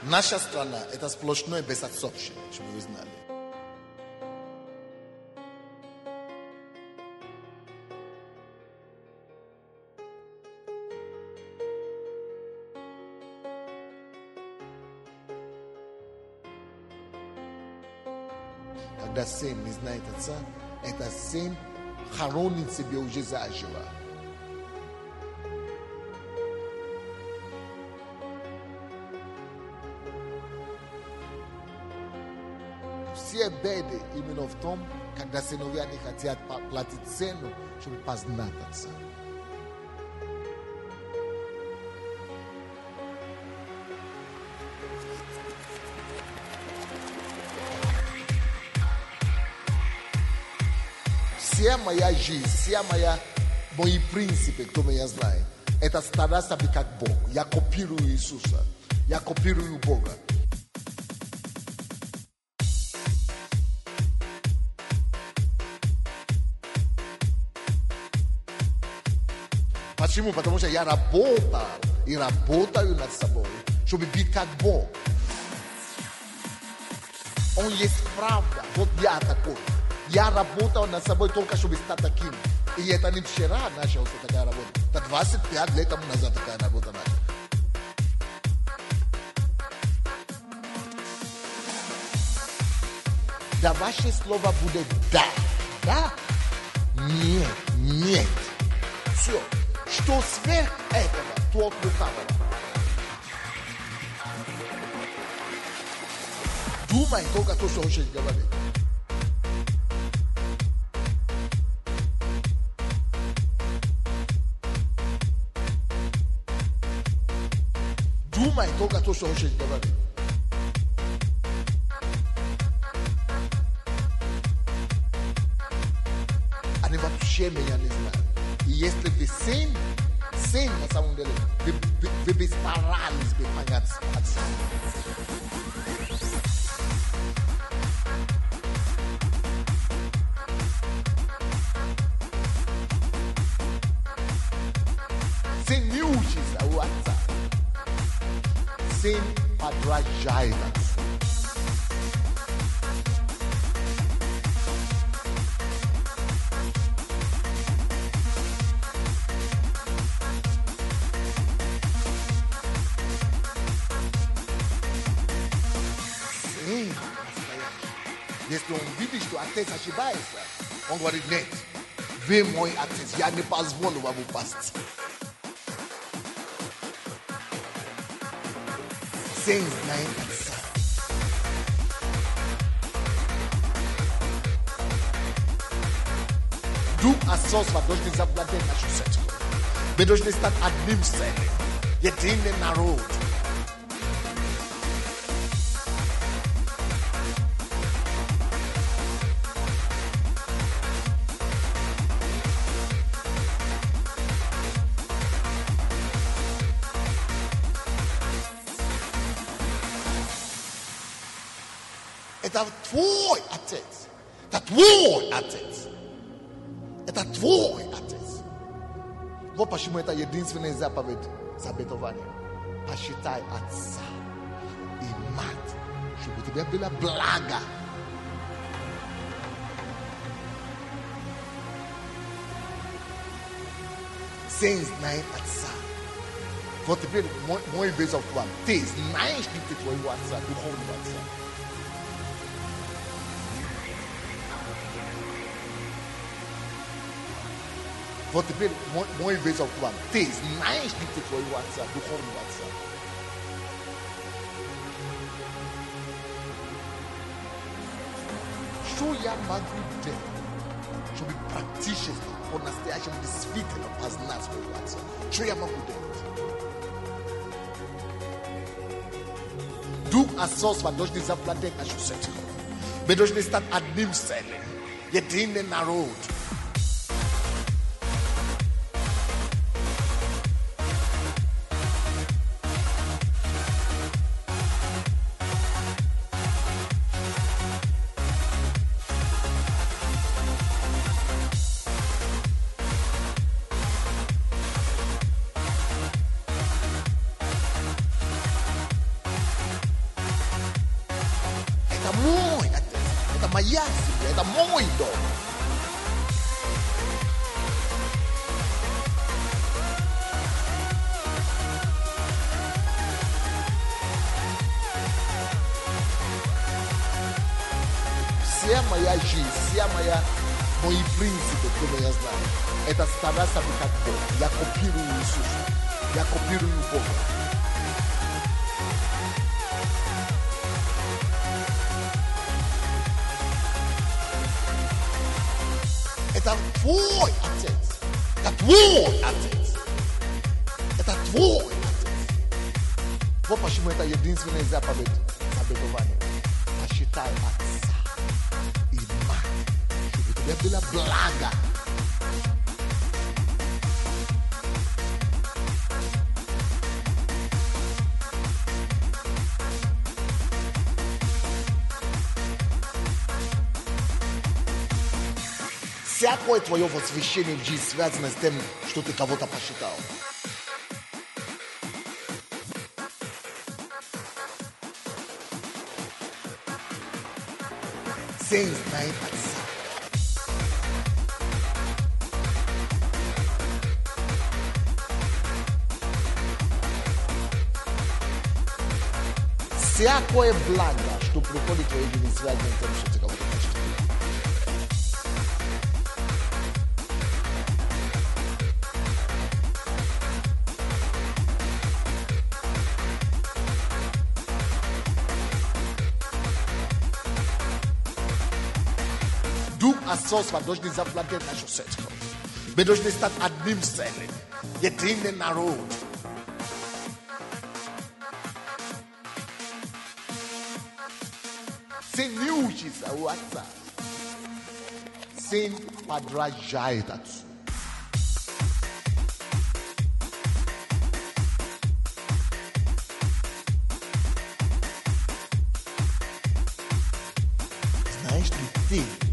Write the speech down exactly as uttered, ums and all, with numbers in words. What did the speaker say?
Наша страна – это сплошное безотцовщина, чтобы вы знали. Когда сын не знает отца, это сын хоронит себе уже заживо. Все беды именно в том, когда сыновья не хотят платить цену, чтобы познать отца. Вся моя жизнь, вся моя, мои принципы, кто меня знает, это стараться быть как Бог. Я копирую Иисуса, я копирую Бога. Почему? Потому что я работал и работаю над собой, чтобы быть как Бог. Он есть правда. Вот я такой. Я работал над собой только, чтобы стать таким. И это не вчера началась такая работа. Это двадцать пять лет тому назад такая работа началась. Да, ваше слово будет да. Да? Нет, нет. Все. Что сверх этого, то от лукавого. Думай только то, что хочешь говорить. Думай только то, что хочешь говорить. Они вообще меня не знают. И если вы сын, сын на самом деле, вы, вы, вы бы старались бы понять отца. Сын не учится у отца. Сын подражает отцу. Если он видит, что отец ошибается, он говорит, нет, вы мой отец, я не позволю вам упасть. Сын знает отца. Дух отцовства должен завладеть нашу сердцем. Мы должны стать одним целым, единый народ. Это твой отец. Это твой отец. Это твой отец. Вот почему это единственная заповедь заветования. Посчитай отца и мать, чтобы у тебя было благо. Сын знает отца. Вот теперь мой, мой вызов к вам. Ты знаешь ли ты твоего отца, духовного отца? Вот теперь мой, мой вызов к вам. Ты знаешь ли ты твоего отца, духовного отца? Что я могу делать, чтобы практически по-настоящему действительно познать своего отца? Что я могу делать? Дух отцовства должен завладеть нашу сердцем. Мы должны стать одним целым, единый народ. Eta mayasi, eta muito. Se amanhã agir, se amanhã não ir príncipe, como eu sei, eta estará sabendo que já copiram isso, já copiram o povo. Eta tvoj atec, eta tvoj atec, eta tvoj atec. Popatrzymy, eta jedynstwene zapowiedź, zapowiedzowanie. Посчитай отца и мать, чтобы у тебя было благо. Всякое твое восхищение в жизни связано с тем, что ты кого-то посчитал. Sem знать отца. Всякое благо, что приходит в твою жизнь, связано с тем, что ты кого-то посчитал. Дух Асос должны заплатить нашу сетку. Мы должны стать одним целым, единый народ. Сын не учится у отца. Сын подражает отцу. Знаешь ли ты,